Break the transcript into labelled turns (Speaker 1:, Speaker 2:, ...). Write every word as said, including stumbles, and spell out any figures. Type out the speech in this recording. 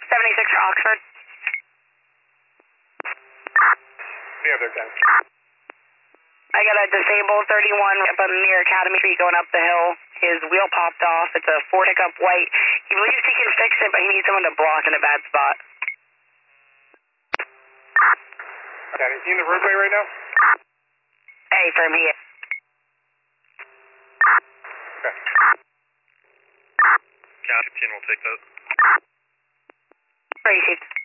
Speaker 1: seventy-six for Oxford.
Speaker 2: The other guy.
Speaker 1: I got a disabled thirty-one up on near Academy Street going up the hill. His wheel popped off. It's a Ford pickup white. He believes he can fix it, but he needs someone to block in a bad spot.
Speaker 2: Okay, is he in the roadway right now?
Speaker 1: Hey, for me.
Speaker 2: Okay.
Speaker 3: Captain will take that.
Speaker 1: Appreciate it.